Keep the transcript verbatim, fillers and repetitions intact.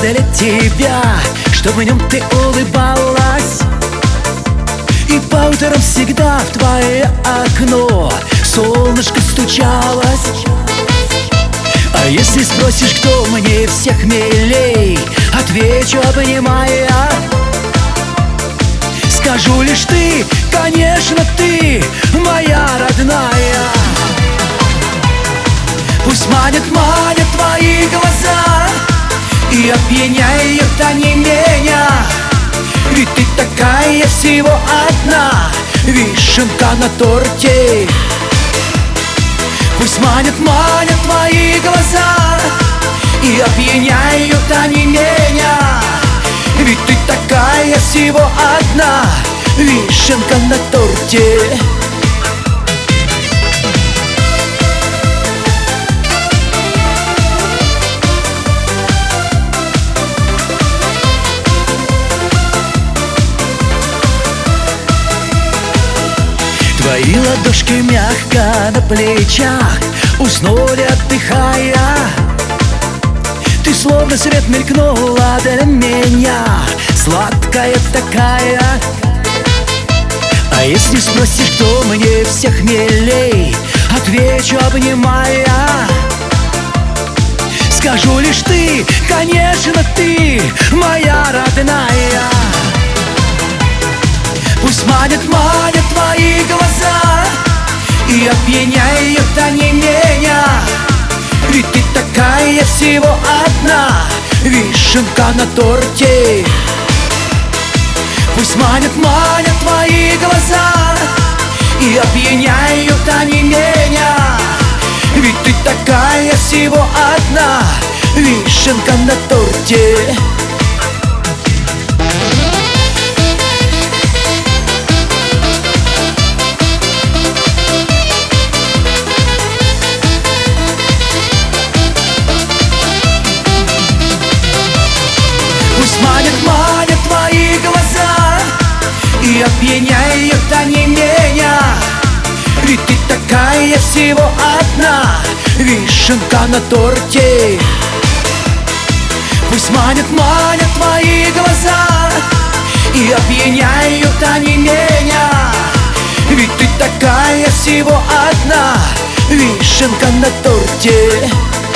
для тебя, чтобы в нем ты улыбалась. И по утрам всегда в твое окно солнышко стучалось. А если спросишь, кто мне всех милей, отвечу, обнимая. Скажу лишь ты, конечно, ты моя родная. Пусть манят, манят твои глаза и опьяняют они меня. Ведь ты такая всего одна вишенка на торте. Пусть манят, манят твои глаза и опьяняют они меня. Ведь ты такая всего одна вишенка на торте. Твои ладошки мягко на плечах уснули, отдыхая. Ты словно свет мелькнула для меня, сладкая такая. А если спросишь, кто мне всех милей, отвечу, обнимая. Скажу лишь ты, конечно, ты моя родная. Пусть манят, манят твои глаза и опьяняют они меня. Ведь ты такая всего одна вишенка на торте. Пусть манят, манят твои глаза и опьяняют они меня. Ведь ты такая всего одна вишенка на торте. Пусть манят, манят твои глаза и опьяняют они меня. Ведь ты такая всего одна вишенка на торте. Пусть манят, манят твои глаза и опьяняют они меня. Ведь ты такая всего одна вишенка на торте.